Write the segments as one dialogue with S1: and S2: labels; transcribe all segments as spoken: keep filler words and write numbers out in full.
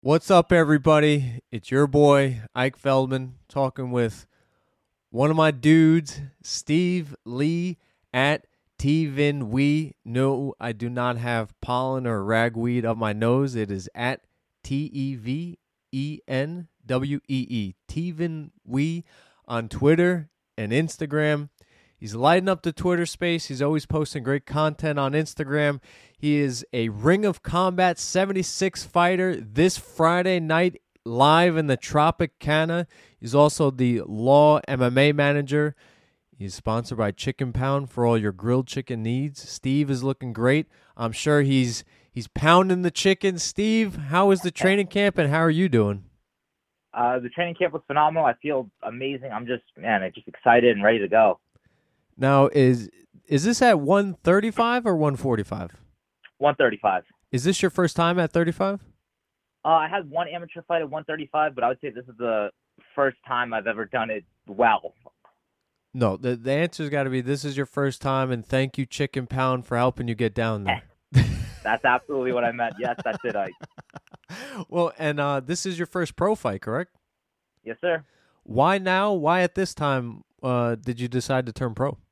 S1: What's up, everybody? It's your boy, Ike Feldman, talking with one of my dudes, Steve Lee at Tevin Wee. No, I do not have pollen or ragweed up my nose. It is at T E V E N W E E. Tevin Wee on Twitter and Instagram. He's lighting up the Twitter space. He's always posting great content on Instagram. He is a Ring of Combat seventy-six fighter this Friday night live in the Tropicana. He's also the Law M M A manager. He's sponsored by Chicken Pound for all your grilled chicken needs. Steve is looking great. I'm sure he's he's pounding the chicken. Steve, how is the training camp and how are you doing?
S2: Uh, the training camp was phenomenal. I feel amazing. I'm just, man, I'm just excited and ready to go.
S1: Now, is is this at one thirty-five or one forty-five?
S2: one thirty-five.
S1: Is this your first time at thirty-five?
S2: Uh, I had one amateur fight at one thirty-five, but I would say this is the first time I've ever done it well.
S1: No, the the answer's got to be this is your first time, and thank you, Chicken Pound, for helping you get down there.
S2: That's absolutely what I meant. Yes, that's it, Ike.
S1: Well, and uh, this is your first pro fight, correct?
S2: Yes, sir.
S1: Why now? Why at this time uh, did you decide to turn pro?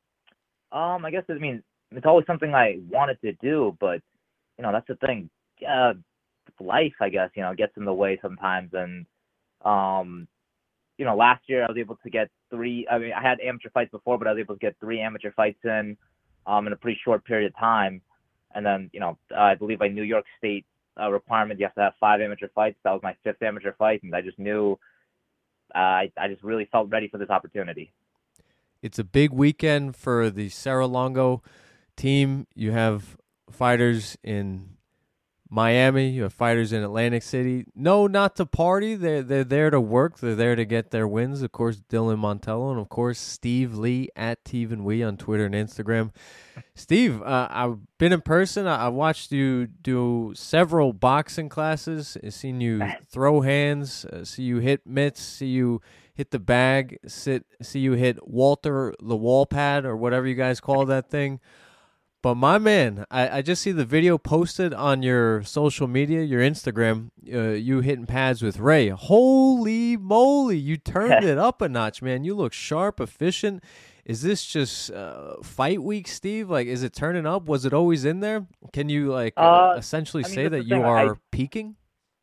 S2: Um, I guess, I mean, it's always something I wanted to do, but, you know, that's the thing. Uh, life, I guess, you know, gets in the way sometimes. And, um, you know, last year I was able to get three, I mean, I had amateur fights before, but I was able to get three amateur fights in, um, in a pretty short period of time. And then, you know, uh, I believe by New York State uh, requirement, you have to have five amateur fights. That was my fifth amateur fight. And I just knew, uh, I, I just really felt ready for this opportunity.
S1: It's a big weekend for the Serra-Longo team. You have fighters in Miami. You have fighters in Atlantic City. No, not to party. They're, they're there to work. They're there to get their wins. Of course, Dylan Montello. And, of course, Steve Lee at Tevin Wee on Twitter and Instagram. Steve, uh, I've been in person. I, I watched you do several boxing classes. I've seen you throw hands, uh, see you hit mitts, see you hit the bag, sit, see you hit Walter the wall pad or whatever you guys call that thing. But my man, I, I just see the video posted on your social media, your Instagram, uh, you hitting pads with Ray. Holy moly, you turned it up a notch, man. You look sharp, efficient. Is this just uh, fight week, Steve? Like, is it turning up? Was it always in there? Can you, like, uh,
S2: Uh,
S1: essentially
S2: I mean,
S1: say
S2: that's
S1: that
S2: the
S1: you
S2: thing.
S1: are
S2: I,
S1: peaking?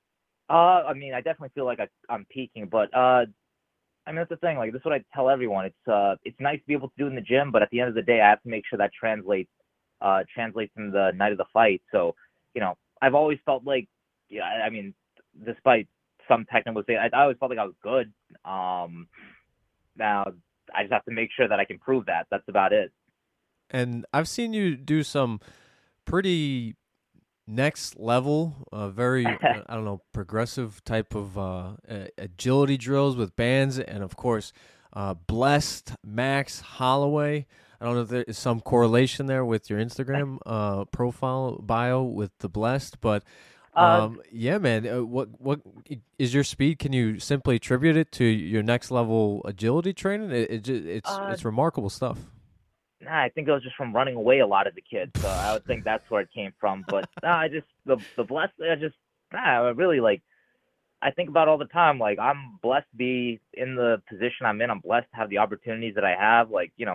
S2: uh, I mean, I definitely feel like I, I'm peaking, but uh, I mean, that's the thing. Like, this is what I tell everyone. It's uh, it's nice to be able to do it in the gym, but at the end of the day, I have to make sure that translates uh translates in the night of the fight. So, you know, I've always felt like, yeah, I I mean, despite some technical say, I, I always felt like I was good. Um, now I just have to make sure that I can prove that. That's about it.
S1: And I've seen you do some pretty next level, uh, very, uh, I don't know, progressive type of uh, uh, agility drills with bands. And, of course, uh, Blessed Max Holloway. I don't know if there is some correlation there with your Instagram uh, profile bio with the Blessed, but
S2: Uh,
S1: um, yeah, man. Uh, what what is your speed? Can you simply attribute it to your next level agility training? It, it ju- it's
S2: uh,
S1: it's remarkable stuff.
S2: nah, I think it was just from running away a lot as a kid. So I would think that's where it came from. But nah, I just the the blessed. I just nah, I really like. I think about all the time. Like, I'm blessed to be in the position I'm in. I'm blessed to have the opportunities that I have. Like, you know,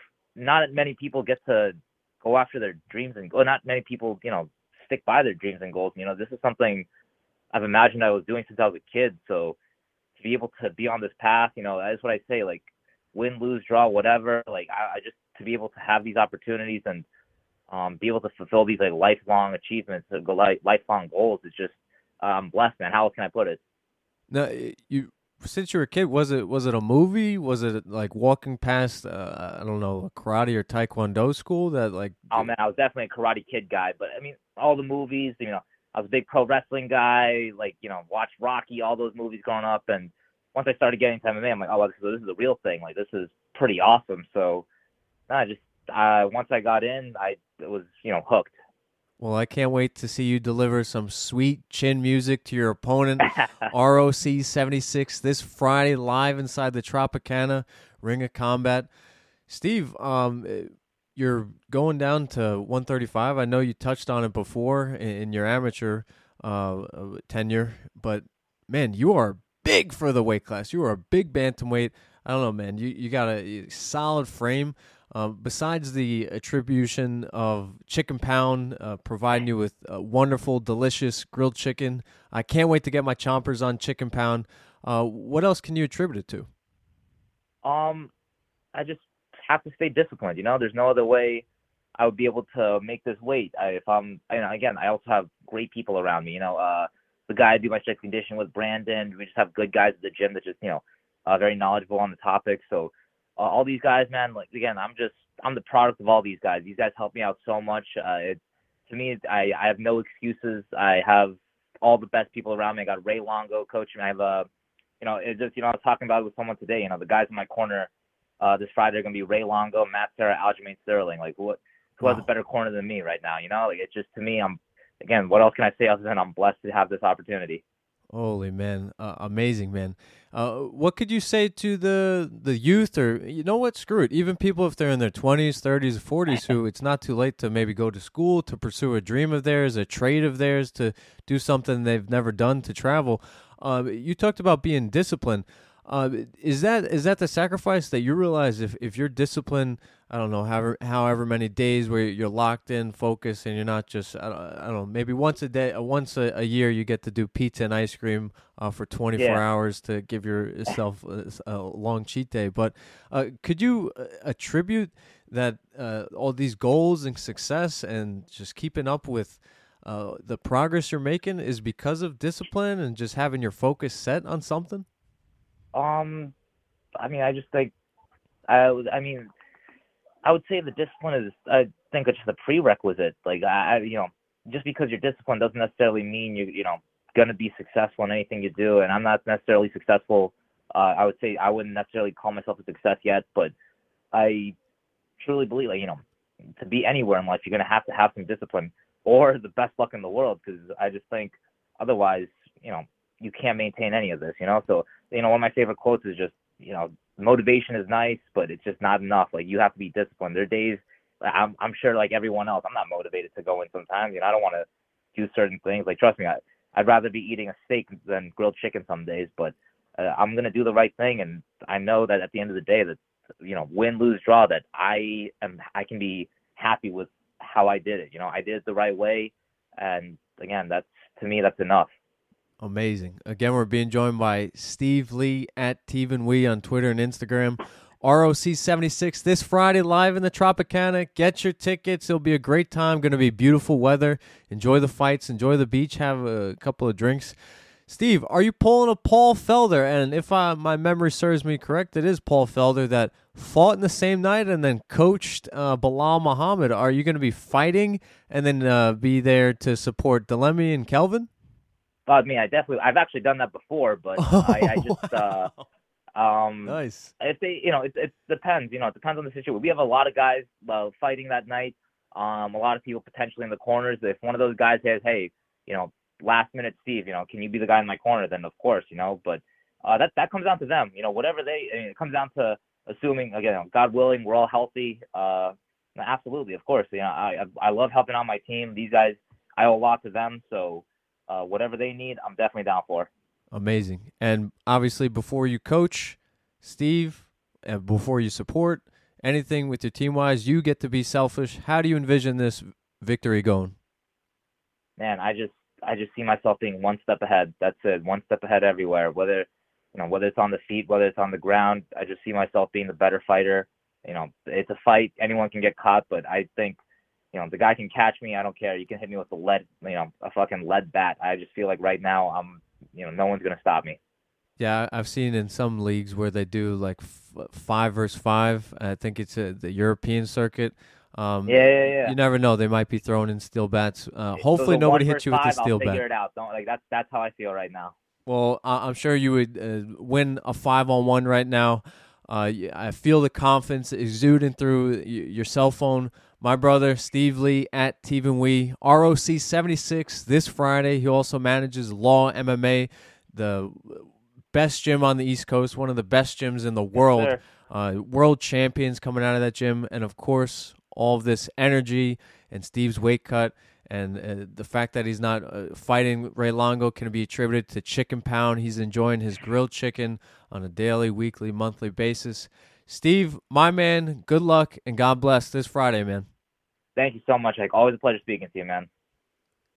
S2: not many people get to go after their dreams and well, not many people, you know, stick by their dreams and goals. You know, this is something I've imagined I was doing since I was a kid. So to be able to be on this path, you know, that's what I say, like, win, lose, draw, whatever. Like, I, I just to be able to have these opportunities and um, be able to fulfill these like lifelong achievements, uh, go- like lifelong goals is just uh, I'm blessed, man. How else can I put it?
S1: Now, you since you were a kid, was it was it a movie? Was it like walking past uh, I don't know, a karate or taekwondo school that like
S2: Oh man, I was definitely a Karate Kid guy, but I mean, all the movies, you know, I was a big pro wrestling guy. Like, you know, watched Rocky, all those movies growing up, and once I started getting to M M A, I'm like, oh, well, this is this is a real thing. Like, this is pretty awesome. So, I just uh, once I got in, I was you know hooked.
S1: Well, I can't wait to see you deliver some sweet chin music to your opponent, R O C seventy-six, this Friday live inside the Tropicana Ring of Combat. Steve, um, eh, you're going down to one thirty-five. I know you touched on it before in, in your amateur uh, uh, tenure, but man, you are big for the weight class. You are a big bantamweight. I don't know, man. You you got a solid frame. Uh, besides the attribution of Chicken Pound uh, providing you with uh, wonderful, delicious grilled chicken, I can't wait to get my chompers on Chicken Pound. Uh, what else can you attribute it to?
S2: Um, I just have to stay disciplined. You know, there's no other way I would be able to make this weight. I, if I'm, and again, I also have great people around me. You know, uh, the guy I do my strength condition with, Brandon. We just have good guys at the gym that just, you know, uh, very knowledgeable on the topic. So. Uh, all these guys, man, like, again, I'm just, I'm the product of all these guys. These guys help me out so much. Uh, it, to me, I, I have no excuses. I have all the best people around me. I got Ray Longo coaching. I have, uh, you know, it just, you know, I was talking about it with someone today. You know, the guys in my corner uh, this Friday are going to be Ray Longo, Matt Serra, Aljamain Sterling. Like, what, who wow. has a better corner than me right now? You know, like, it's just, to me, I'm, again, what else can I say other than I'm blessed to have this opportunity?
S1: Holy man, uh, amazing, man. Uh, what could you say to the the youth, or you know what, screw it, even people if they're in their twenties, thirties, forties, who it's not too late to maybe go to school, to pursue a dream of theirs, a trade of theirs, to do something they've never done, to travel. Uh, you talked about being disciplined. Uh, is that is that the sacrifice that you realize if, if you're disciplined, I don't know, however, however many days where you're locked in, focused, and you're not just, I don't, I don't know, maybe once a day, uh, once a, a year you get to do pizza and ice cream uh, for twenty-four yeah. hours to give yourself a, a long cheat day. But uh, could you attribute that uh, all these goals and success and just keeping up with uh, the progress you're making is because of discipline and just having your focus set on something?
S2: Um, I mean, I just think, I would, I mean, I would say the discipline is, I think it's just a prerequisite. Like, I, you know, just because you're disciplined doesn't necessarily mean you, you know, going to be successful in anything you do. And I'm not necessarily successful. Uh, I would say I wouldn't necessarily call myself a success yet, but I truly believe, like, you know, to be anywhere in life, you're going to have to have some discipline or the best luck in the world. Because I just think otherwise, you know, you can't maintain any of this, you know? So, you know, one of my favorite quotes is just, you know, motivation is nice, but it's just not enough. Like, you have to be disciplined. There are days, I'm, I'm sure like everyone else, I'm not motivated to go in sometimes. You know, I don't want to do certain things. Like, trust me, I, I'd rather be eating a steak than grilled chicken some days, but uh, I'm going to do the right thing. And I know that at the end of the day that, you know, win, lose, draw, that I am, I can be happy with how I did it. You know, I did it the right way. And again, that's, to me, that's enough.
S1: Amazing. Again, we're being joined by Steve Lee at Teven Wee on Twitter and Instagram. R O C seventy-six this Friday live in the Tropicana. Get your tickets. It'll be a great time. Going to be beautiful weather. Enjoy the fights. Enjoy the beach. Have a couple of drinks. Steve, are you pulling a Paul Felder? And if I, my memory serves me correct, it is Paul Felder that fought in the same night and then coached uh, Bilal Muhammad. Are you going to be fighting and then uh, be there to support Delemy and Kelvin?
S2: I mean, I definitely, I've actually done that before, but oh, I, I just, wow. uh, um,
S1: nice.
S2: If they, you know, it, it depends, you know, it depends on the situation. We have a lot of guys uh, fighting that night. Um, a lot of people potentially in the corners. If one of those guys says, hey, you know, last minute Steve, you know, can you be the guy in my corner? Then of course, you know, but uh, that, that comes down to them, you know, whatever they, I mean, it comes down to assuming, again, God willing, we're all healthy. Uh, absolutely. Of course. You know, I, I love helping out my team. These guys, I owe a lot to them. So, Uh, whatever they need, I'm definitely down for.
S1: Amazing. And obviously, before you coach, Steve, and before you support anything with your team-wise, you get to be selfish. How do you envision this victory going?
S2: Man, I just I just see myself being one step ahead. That's it, one step ahead everywhere. Whether you know whether it's on the feet, whether it's on the ground, I just see myself being the better fighter. You know, it's a fight. Anyone can get caught, but I think. You know, the guy can catch me. I don't care. You can hit me with a lead, you know, a fucking lead bat. I just feel like right now, I'm, you know, no one's gonna stop me.
S1: Yeah, I've seen in some leagues where they do like f- five versus five. I think it's a, the European circuit. Um,
S2: yeah, yeah, yeah.
S1: You never know; they might be throwing in steel bats. Uh, hopefully, so nobody hits you
S2: five,
S1: with a steel
S2: I'll
S1: bat.
S2: Figure it out. Don't like that's that's how I feel right now.
S1: Well, I'm sure you would uh, win a five on one right now. Uh, I feel the confidence exuding through your cell phone. My brother, Steve Lee at Teven Wee, R O C seventy-six this Friday. He also manages Law M M A, the best gym on the East Coast, one of the best gyms in the world.
S2: Yes,
S1: uh, world champions coming out of that gym. And, of course, all of this energy and Steve's weight cut And uh, the fact that he's not uh, fighting Ray Longo can be attributed to Chicken Pound. He's enjoying his grilled chicken on a daily, weekly, monthly basis. Steve, my man, good luck and God bless this Friday, man.
S2: Thank you so much, Ike. Always a pleasure speaking to you, man.